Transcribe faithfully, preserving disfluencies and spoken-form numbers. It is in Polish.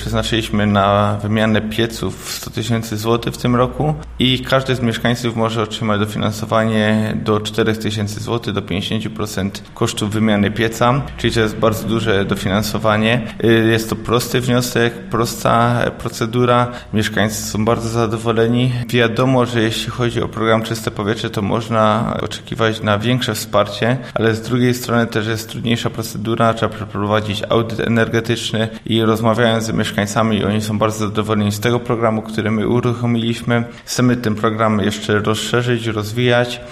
przeznaczyliśmy na wymianę pieców sto tysięcy złotych w tym roku i każdy z mieszkańców może otrzymać dofinansowanie do cztery tysiące złotych, do pięćdziesiąt procent kosztów wymiany pieca, czyli to jest bardzo duże dofinansowanie. Jest to prosty wniosek, prosta procedura. Mieszkańcy są bardzo zadowoleni. Wiadomo, że jeśli chodzi o program Czyste Powietrze, to można oczekiwać na większe wsparcie, ale z drugiej strony też jest trudniejsza procedura, trzeba przeprowadzić audyt energetyczny i rozmawiając z mieszkańcami, oni są bardzo zadowoleni z tego programu, który my uruchomiliśmy. Chcemy ten program jeszcze rozszerzyć, rozwijać